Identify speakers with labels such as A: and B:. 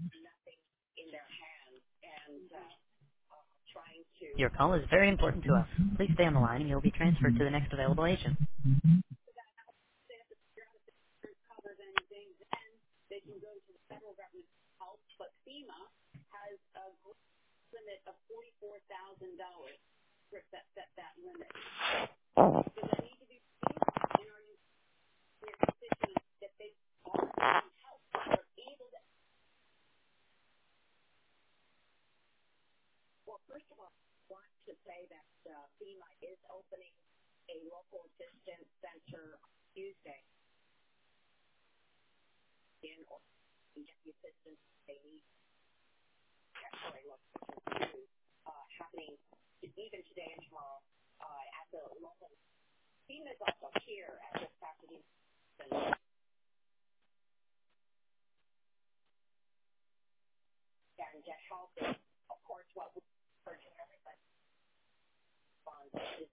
A: Your call is very important to us. Please stay on the line and you'll be transferred to the next available agent.